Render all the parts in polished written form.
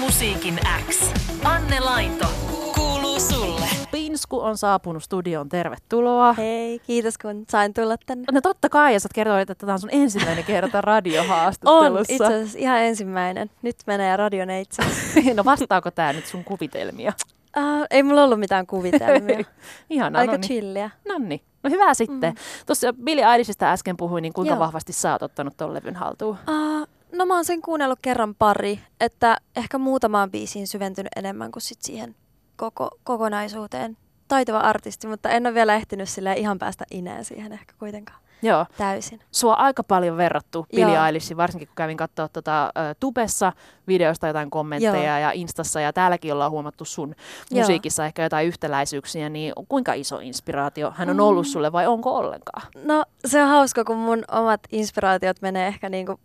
Musiikin X. Anne Lainto. Kuuluu sulle. Pinsku on saapunut studioon. Tervetuloa. Hei, kiitos kun sain tulla tänne. No totta kai, ja sä kerroit, että tämä on sun ensimmäinen kerta radiohaastattelussa. On, itse asiassa ihan ensimmäinen. Nyt menee radioneitsi. No vastaako tää nyt sun kuvitelmia? Ei mulla ollut mitään kuvitelmia. Ihanaa. Aika Noniin. chilliä. Noniin. No hyvä sitten. Tuossa Billie Eilishistä äsken puhuin, niin kuinka Joo. vahvasti sä oot ottanut ton levyn haltuun? No mä oon sen kuunnellut kerran pari, että ehkä muutamaan biisiin syventynyt enemmän kuin sit siihen kokonaisuuteen. Taitava artisti, mutta en ole vielä ehtinyt silleen ihan päästä ineen siihen ehkä kuitenkaan Joo. täysin. Sua aika paljon verrattu Billie Joo. Eilishia, varsinkin kun kävin katsoa Tubessa videosta jotain kommentteja Joo. ja Instassa, ja täälläkin ollaan huomattu sun Joo. musiikissa ehkä jotain yhtäläisyyksiä, niin kuinka iso inspiraatio hän on ollut sulle vai onko ollenkaan? No se on hauska, kun mun omat inspiraatiot menee ehkä niinku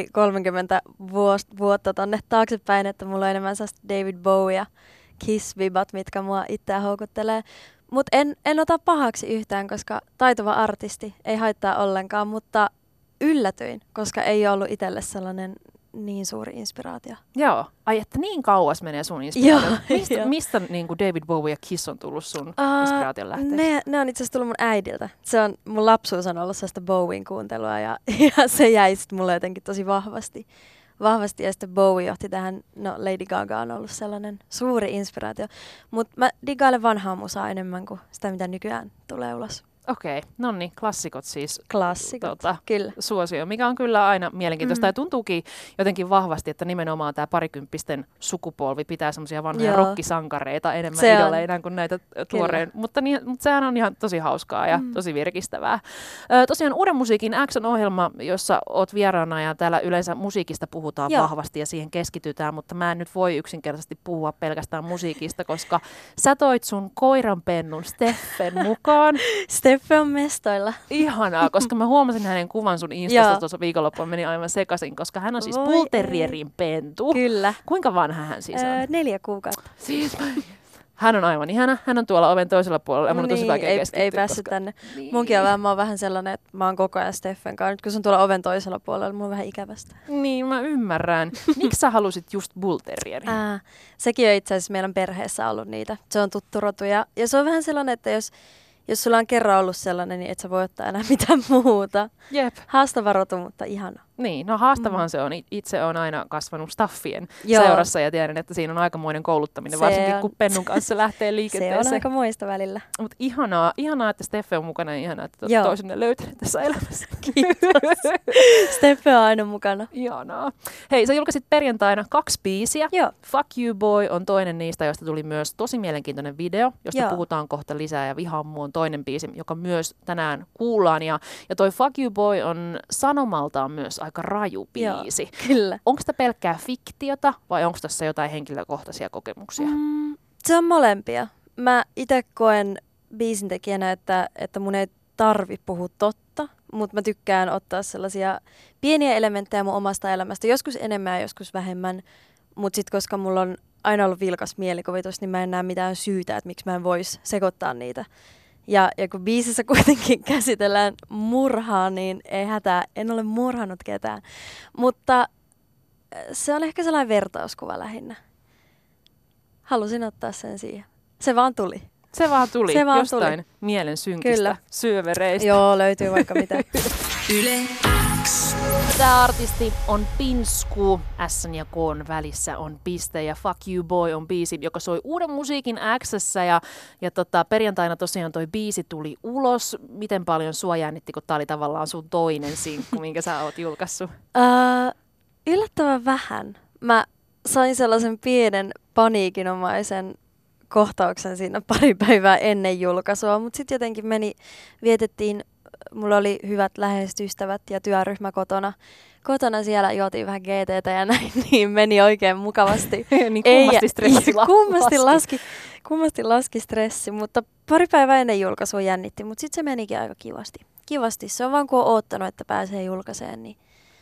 30 vuotta tonne taaksepäin, että mulla on enemmän sellaista David Bowie ja Kiss-vibat, mitkä mua itseä houkuttelee. Mutta en ota pahaksi yhtään, koska taitava artisti ei haittaa ollenkaan, mutta yllätyin, koska ei ollut itselle sellainen niin suuri inspiraatio. Joo. Ai, että niin kauas menee sun inspiraatio. Joo, joo. Mistä niin kuin David Bowie ja Kiss on tullut sun inspiraation lähteeksi? Ne on itse asiassa tullut mun äidiltä. Mun lapsuus on ollut sellaista Bowien kuuntelua ja se jäi sitten mulle jotenkin tosi vahvasti. Ja sitten Bowie johti tähän, no Lady Gaga on ollut sellainen suuri inspiraatio. Mutta mä digailen vanhaa musaa enemmän kuin sitä, mitä nykyään tulee ulos. Okei, no niin, klassikot siis. Klassikot, kyllä. Suosio, mikä on kyllä aina mielenkiintoista. Ja tuntuukin jotenkin vahvasti, että nimenomaan tämä parikymppisten sukupolvi pitää semmoisia vanhoja Joo. rockisankareita enemmän Se on. idoleina kuin näitä tuoreen. Mutta sehän on ihan tosi hauskaa ja tosi virkistävää. Tosiaan Uuden musiikin X-ohjelma, jossa oot vieraana ja täällä yleensä musiikista puhutaan Joo. vahvasti ja siihen keskitytään, mutta mä en nyt voi yksinkertaisesti puhua pelkästään musiikista, koska sä toit sun koiranpennun Steffen mukaan. Steffe on mestoilla. Ihanaa, koska mä huomasin hänen kuvan sun Instasta tuossa viikonloppuna, meni aivan sekaisin, koska hän on siis Voi Bull Terrierin pentu. Kyllä. Kuinka vanha hän siis on? 4 kuukautta. Siis hän on aivan ihana. Hän on tuolla oven toisella puolella ja mun on tosi vaikea keskittyä. ei päässyt tänne. Munkin on mä oon vähän sellainen, että mä oon koko ajan Steffen kanssa. Nyt kun se on tuolla oven toisella puolella, mun on vähän ikävästä. Niin, mä ymmärrän. Miksi sä halusit just Bull Terrierin? Sekin on itse asiassa meidän perheessä ollut niitä. Se on tuttu rotu ja se on vähän sellainen, että jos sulla on kerran ollut sellainen, niin et sä voi ottaa enää mitään muuta. Jep. Haastava rotu, mutta ihana. Niin, no haastavahan se on. Itse on aina kasvanut staffien Joo. seurassa ja tiedän, että siinä on aikamoinen kouluttaminen, Se varsinkin on. kun pennun kanssa lähtee Se liikenteeseen. on aika moista välillä. Mutta ihanaa, että Steffe on mukana ja ihanaa, että Joo. toisenne löytäneet tässä elämässä. Steffe on aina mukana. Ihanaa. Hei, sä julkaisit perjantaina 2 biisiä. Joo. Fuck You Boy on toinen niistä, josta tuli myös tosi mielenkiintoinen video, josta Joo. puhutaan kohta lisää. Ja Vihammu on toinen biisi, joka myös tänään kuullaan. Ja toi Fuck You Boy on sanomaltaan myös aika raju biisi. Kyllä. Onko sitä pelkkää fiktiota vai onko tässä jotain henkilökohtaisia kokemuksia? Se on molempia. Mä itse koen biisintekijänä, että mun ei tarvi puhua totta, mutta mä tykkään ottaa sellaisia pieniä elementtejä mun omasta elämästä. Joskus enemmän ja joskus vähemmän, mutta sitten koska mulla on aina ollut vilkas mielikuvitus, niin mä en näe mitään syytä, että miksi mä en vois sekoittaa niitä. Ja kun biisissä kuitenkin käsitellään murhaa, niin ei hätää, en ole murhannut ketään. Mutta se on ehkä sellainen vertauskuva lähinnä. Halusin ottaa sen siihen. Se vaan tuli. Se vaan tuli Se vaan jostain tuli. mielen synkistä Kyllä. syövereistä. Joo, löytyy vaikka mitä. Yle X. Tämä artisti on Pinsku, S:n ja K:n välissä on piste ja Fuck You Boy on biisi, joka soi Uuden musiikin X:ssä ja perjantaina tosiaan toi biisi tuli ulos. Miten paljon sua jännitti, kun tää oli tavallaan sun toinen sinkku, minkä sä oot julkaissut? Yllättävän vähän. Mä sain sellaisen pienen paniikinomaisen kohtauksen siinä pari päivää ennen julkaisua, mutta sitten jotenkin vietettiin, mulla oli hyvät läheiset ystävät ja työryhmä kotona. Kotona siellä juotiin vähän GT:tä ja näin, niin meni oikein mukavasti. Niin kummasti stressi kummasti laski stressi, mutta pari päivää ennen julkaisua jännitti, mutta sitten se menikin aika kivasti. Se on vaan kun on oottanut, että pääsee julkaiseen, niin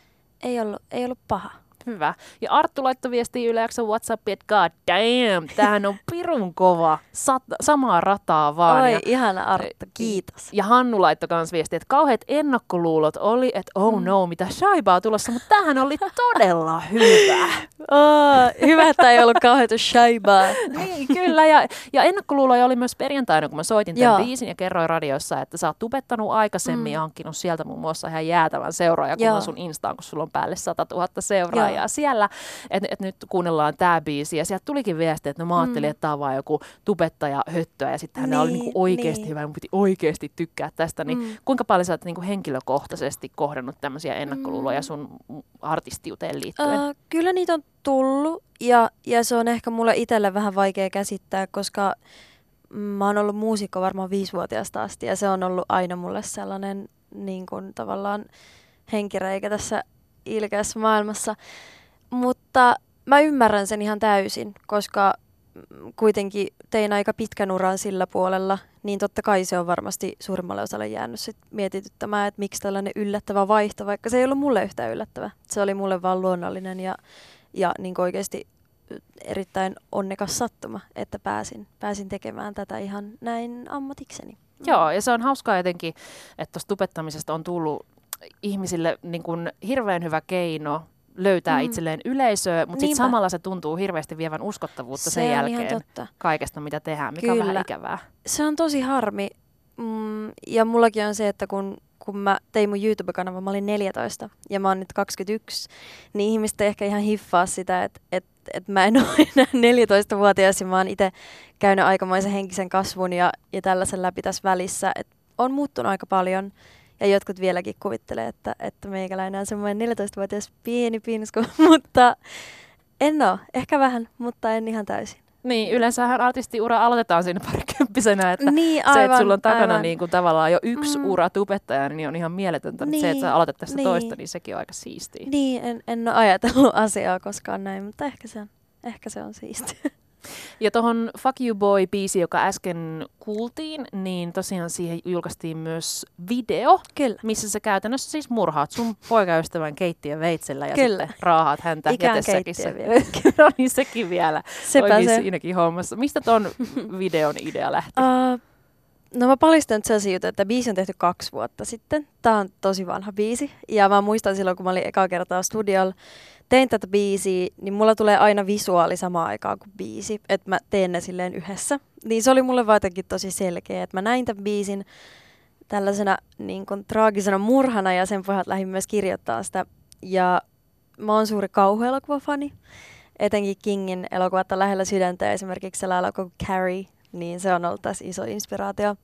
ei ollut paha. Hyvä. Ja Arttu laittoi viestiä Yle X:n WhatsAppiin, että god damn, tämähän on pirun kova. Samaa rataa vaan. Oi, ihana Arttu, kiitos. Ja Hannu laittoi kans viestiä, että kauheat ennakkoluulot oli, että oh no, mitä shaibaa tulossa, mutta tämähän oli todella hyvä. Hyvä, että ei ollut kauheita shaibaa. Niin, kyllä. Ja ennakkoluuloja oli myös perjantaina, kun mä soitin tämän biisin ja kerroin radiossa, että sä oot tubettanut aikaisemmin ja hankkinut sieltä muun muassa ihan jäätävän seuraajakunnan sun Instaan, kun sulla on päälle 100 000 seuraajaa siellä. Että nyt kuunnellaan tää biisi. Ja sieltä tulikin viesti, että mä ajattelin, että tää on vaan joku tubettaja höttöä ja sitten hän oli niinku oikeasti hyvä ja mun piti oikeasti tykkää tästä. Niin kuinka paljon sä oot niinku henkilökohtaisesti kohdannut tämmöisiä ennakkoluuloja sun artistiuteen liittyen? Kyllä niitä on tullut ja se on ehkä mulle itselle vähän vaikea käsittää, koska mä oon ollut muusikko varmaan 5-vuotiaasta asti ja se on ollut aina mulle sellainen niin kuin tavallaan henkireikä tässä ilkeässä maailmassa. Mutta mä ymmärrän sen ihan täysin, koska kuitenkin tein aika pitkän uran sillä puolella, niin totta kai se on varmasti suurimmalle osalle jäänyt sit mietityttämään, että miksi tällainen yllättävä vaihto, vaikka se ei ollut mulle yhtään yllättävä. Se oli mulle vaan luonnollinen ja niin oikeasti erittäin onnekas sattuma, että pääsin tekemään tätä ihan näin ammatikseni. Joo, ja se on hauskaa jotenkin, että tuosta tubettamisesta on tullut ihmisille niin kuin hirveän hyvä keino löytää itselleen yleisöä, mutta sitten samalla se tuntuu hirveästi vievän uskottavuutta sen jälkeen kaikesta, mitä tehdään, mikä on vähän ikävää. Se on tosi harmi. Ja mullakin on se, että kun mä tein mun YouTube-kanava, mä olin 14 ja mä oon nyt 21, niin ihmiset ei ehkä ihan hiffaa sitä, että mä en ole enää 14-vuotias ja mä oon itse käynyt aikamoisen henkisen kasvun ja tällaisen läpi tässä välissä. Et on muuttunut aika paljon ja jotkut vieläkin kuvittelee, että meikäläinen on semmoinen 14-vuotias pieni pinsku, mutta en ole. Ehkä vähän, mutta en ihan täysin. Niin, yleensähän artistiura aloitetaan siinä parikymppisenä, että se, että sulla on takana niin kuin tavallaan jo yksi ura tubettajana, niin on ihan mieletöntä. Mutta se, että sä aloitat tästä toista, niin sekin on aika siistiä. Niin, en ole ajatellut asiaa koskaan näin, mutta ehkä se on siistiä. Ja tuohon Fuck You Boy-biisi, joka äsken kuultiin, niin tosiaan siihen julkaistiin myös video, missä sä käytännössä siis murhaat sun poikaystävän keittiön veitsellä ja sitten raahaat häntä jätesäkissä. No niin, sekin vielä. Sepä se. Siinäkin hommassa. Mistä ton videon idea lähti? No mä paljastan nyt sellaisia juttuja, että biisi on tehty 2 vuotta sitten. Tää on tosi vanha biisi. Ja mä muistan silloin, kun mä olin ekaa kertaa studiolla, tein tätä biisiä, niin mulla tulee aina visuaali samaan aikaan kuin biisi. Että mä teen ne silleen yhdessä. Niin se oli mulle vaan jotenkin tosi selkeä, että mä näin tämän biisin tällaisena niin kuin traagisena murhana ja sen pohjalta lähdin myös kirjoittaa sitä. Ja mä oon suuri kauhuelokuvafani. Etenkin Kingin elokuvat on lähellä sydäntä ja esimerkiksi sellainen elokuva Carrie. Niin se on ollut tässä iso inspiraatio.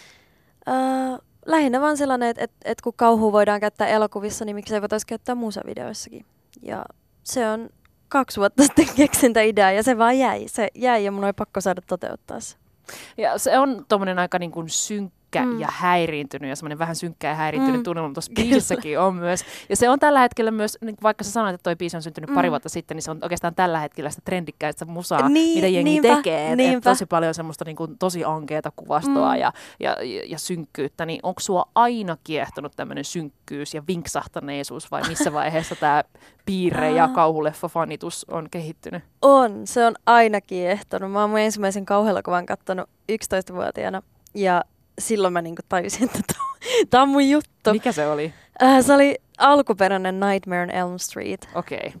Lähinnä vaan sellainen, että kun kauhua voidaan käyttää elokuvissa, niin miksei voitaisiin käyttää musavideoissakin. Ja se on 2 vuotta sitten keksintä idea ja se vaan jäi. Se jäi ja mun oli pakko saada toteuttaa se. Ja se on tommonen aika niin kuin synkkä ja häiriintynyt ja semmoinen vähän synkkä ja häiriintynyt tunnelma tuossa biisissäkin on myös. Ja se on tällä hetkellä myös, niin vaikka sä sanoit, että toi biisi on syntynyt pari vuotta sitten, niin se on oikeastaan tällä hetkellä sitä trendikkäistä musaa, mitä jengi tekee. Et tosi paljon semmoista niin kuin tosi ankeata kuvastoa ja synkkyyttä. Niin onko sua aina kiehtonut tämmöinen synkkyys ja vinksahtaneisuus vai missä vaiheessa tämä piirre ja kauhuleffa-fanitus on kehittynyt? On, se on aina kiehtonut. Mä oon mun ensimmäisen kauhuelokuvan kattonut 11-vuotiaana ja silloin mä niinku tajusin, että tää on mun juttu. Mikä se oli? Se oli alkuperäinen Nightmare on Elm Street. Okei.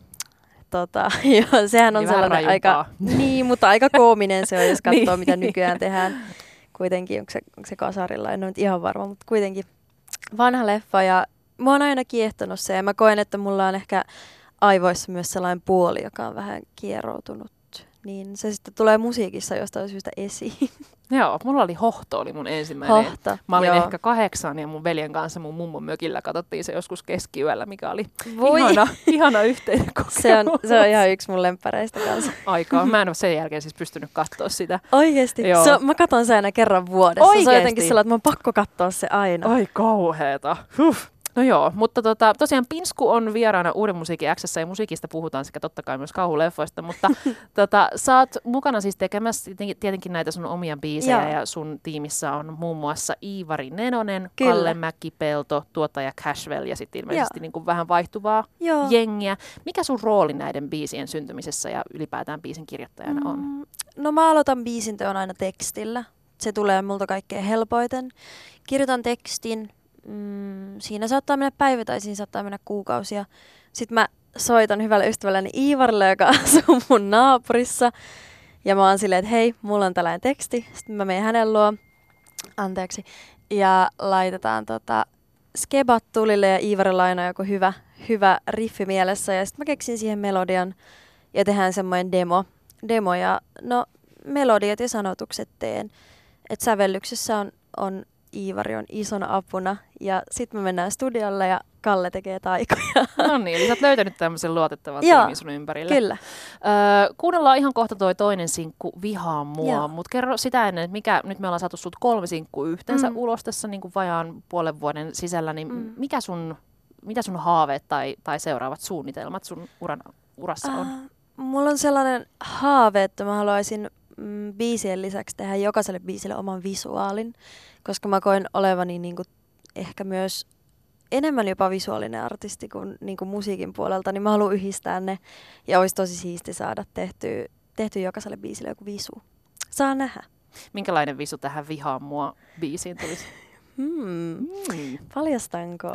Joo, sehän on sellainen aika, mutta aika koominen se on, jos katsoo mitä nykyään tehdään. Kuitenkin, onko se kasarilla, en ole ihan varma, mutta kuitenkin vanha leffa ja mä oon aina kiehtonut se ja mä koen, että mulla on ehkä aivoissa myös sellainen puoli, joka on vähän kieroutunut. Niin se sitten tulee musiikissa jostain syystä esiin. Joo, mulla oli Hohto, oli mun ensimmäinen. Mä olin ehkä 8 ja mun veljen kanssa mun mummon mökillä katsottiin se joskus keskiyöllä, mikä oli ihana yhteinen kokemus. Se on ihan yksi mun lemppäreistä kanssa. Aikaa. Mä en ole sen jälkeen siis pystynyt katsoa sitä. Oikeesti? Mä katon sen aina kerran vuodessa. Oikeesti? Se on jotenkin sellainen, että mä oon pakko katsoa se aina. Ai kauheeta. No joo, mutta tosiaan Pinsku on vieraana Uuden musiikin X:ssä ja musiikista puhutaan sekä totta kai myös kauhuleffoista, mutta sä oot mukana siis tekemässä tietenkin näitä sun omia biisejä ja sun tiimissä on muun muassa Iivari Nenonen, Kalle Mäkipelto, tuottaja Cashwell ja sitten ilmeisesti niin kuin vähän vaihtuvaa jengiä. Mikä sun rooli näiden biisien syntymisessä ja ylipäätään biisin kirjoittajana on? No mä aloitan biisin teon aina tekstillä. Se tulee multa kaikkein helpoiten. Kirjoitan tekstin. Siinä saattaa mennä päivä tai siinä saattaa mennä kuukausia. Sitten mä soitan hyvälle ystävälleni Iivarille, joka asuu mun naapurissa. Ja mä oon silleen, että hei, mulla on tällainen teksti. Sitten mä menen hänen luo, anteeksi, ja laitetaan skebat tulille ja Iivarilla on joku hyvä riffi mielessä. Ja sitten mä keksin siihen melodian ja tehdään semmoinen demo. Ja no, melodiat ja sanotukset teen. Että sävellyksessä on Iivari on isona apuna. Ja sitten me mennään studiolle ja Kalle tekee taikoja. No niin, eli sä oot löytänyt tämmöisen luotettavan tiimin sun ympärille. Kyllä. Kuunnellaan ihan kohta toi toinen sinkku Vihaa mua, mutta kerro sitä ennen, että nyt me ollaan saatu sut 3 sinkkua yhteensä ulos tässä niin kuin vajaan puolen vuoden sisällä, niin mitä sun haaveet tai seuraavat suunnitelmat sun urassa on? Mulla on sellainen haave, että mä haluaisin biisien lisäksi tehdä jokaiselle biisille oman visuaalin, koska mä koen olevani niinku ehkä myös enemmän jopa visuaalinen artisti kuin niinku musiikin puolelta, niin mä haluan yhdistää ne ja olisi tosi siisti saada tehty jokaiselle biisille joku visu. Saa nähdä. Minkälainen visu tähän Vihaa mua biisiin tulisi? Paljastanko?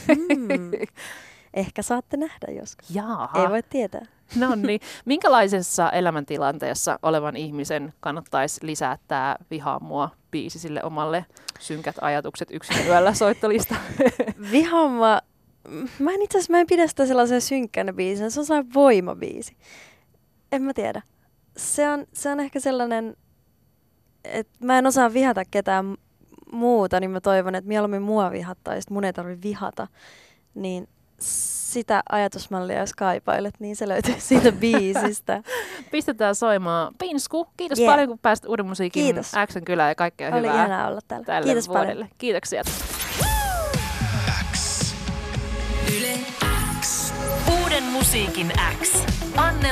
Ehkä saatte nähdä joskus. Jaaha. Ei voi tietää. No niin. Minkälaisessa elämäntilanteessa olevan ihmisen kannattaisi lisätä Vihaa mua biisi sille omalle synkät ajatukset yksin yöllä -soittolista? Vihaa mua. Mä en pidä sitä sellaisen synkkänä biisinä. Se on sellainen voimabiisi. En mä tiedä. Se on ehkä sellainen, että mä en osaa vihata ketään muuta, niin mä toivon, että mieluummin mua vihattaisi, mun ei tarvitse vihata. Niin sitä ajatusmallia, jos kaipailet, niin se löytyy siitä biisistä. Pistetään soimaan Pinsku. Kiitos paljon, kun pääsit Uuden musiikin X:n kylään ja kaikkea hyvää. Oli ihanaa olla täällä. Tälle Kiitos vuodelle. paljon. Kiitoksia. Yle X. Uuden musiikin X. Anne